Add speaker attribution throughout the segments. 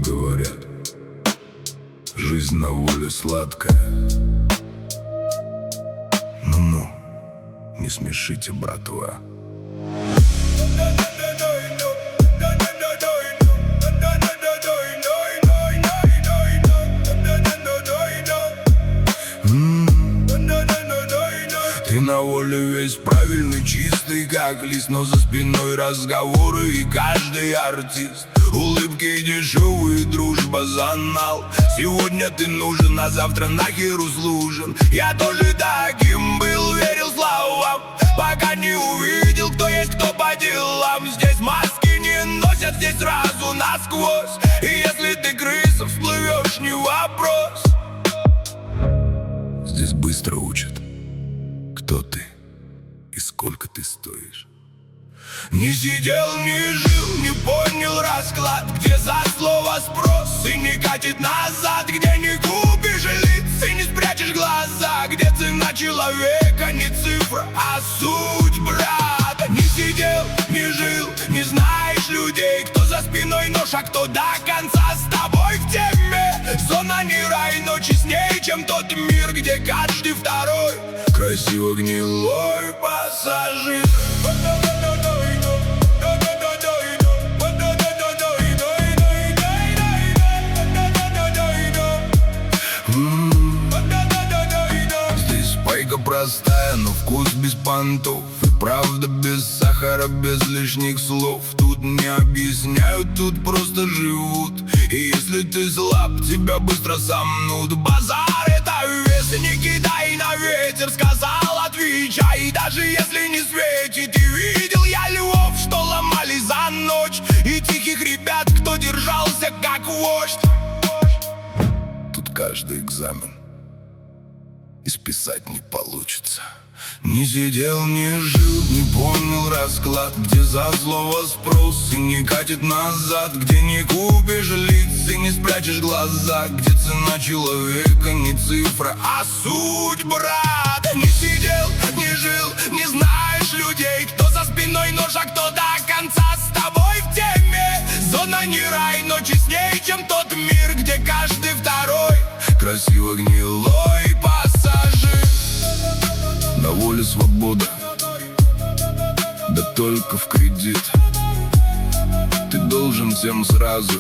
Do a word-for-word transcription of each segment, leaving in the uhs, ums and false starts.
Speaker 1: Говорят, жизнь на воле сладкая. Ну-ну, не смешите, братва. Ты на воле весь правильный, чистый, как лист, но за спиной разговоры и каждый артист. Улыбки дешевые, дружба за нал. Сегодня ты нужен, а завтра нахер услужен. Я тоже таким был, верил словам, пока не увидел, кто есть кто по делам. Здесь маски не носят, здесь сразу насквозь. И если ты крыса, всплывешь, не вопрос. Здесь быстро учат, кто ты и сколько ты стоишь. Не сидел, не жил, не понял расклад, где за слово спрос и не катит назад, где не купишь лиц и не спрячешь глаза, где цена человека не цифра, а суть, брат. Не сидел, не жил, не знаешь людей, кто за спиной нож, а кто до конца с тобой в теме. Зона не рай, но честнее, чем тот мир, где каждый второй красиво гнилой пассажир. Здесь пайка простая, но вкус без понтов. И правда без сахара, без лишних слов. Тут не объясняют, тут просто живут. И если ты слаб, тебя быстро сомнут. Базар — это вес, не кидай на ветер. Сказал, отвечай, даже если не светит. И видел я львов, что ломали за ночь, и тихих ребят, кто держался как вождь. Тут каждый экзамен и списать не получится. Не сидел, не жил, не понял расклад, где за слово спрос и не катит назад, где не купишь лиц и не спрячешь глаза, где цена человека не цифра, а суть, брат. Не сидел, не жил, не знаешь людей, кто за спиной нож, а кто до конца с тобой в теме. Зона не рай, но честнее, чем тот мир, где каждый второй красиво гнилой пассажир. На воле свобода, да только в кредит. Ты должен всем сразу,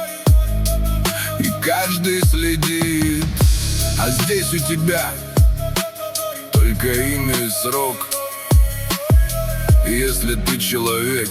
Speaker 1: и каждый следит. А здесь у тебя только имя и срок. И если ты человек,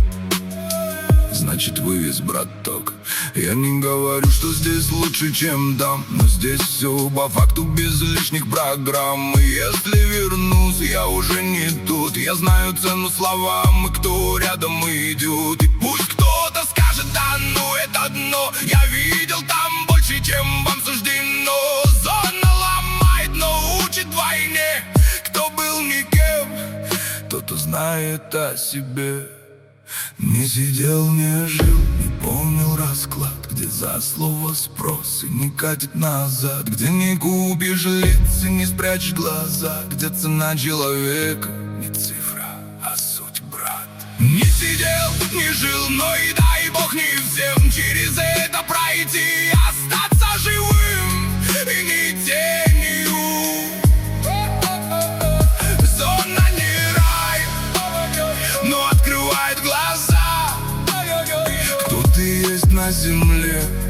Speaker 1: значит вывез, браток. Я не говорю, что здесь лучше, чем там, но здесь все по факту без лишних программ. И если вернусь, я уже не тут. Я знаю цену словам, и кто рядом идет. И пусть кто-то скажет, да ну это дно. Я видел там больше, чем вам суждено. Зона ломает, но учит войне. Кто был никем, тот узнает о себе. Не сидел, не жил, не помнил расклад, где за слово спрос и не катит назад, где не купишь лиц и не спрячешь глаза, где цена человека не цифра, а суть, брат. Не сидел, не жил, но и дай бог не всем через это пройти и остаться живым и не тенью. Зона не рай, но открывает глаза, кто ты есть на земле.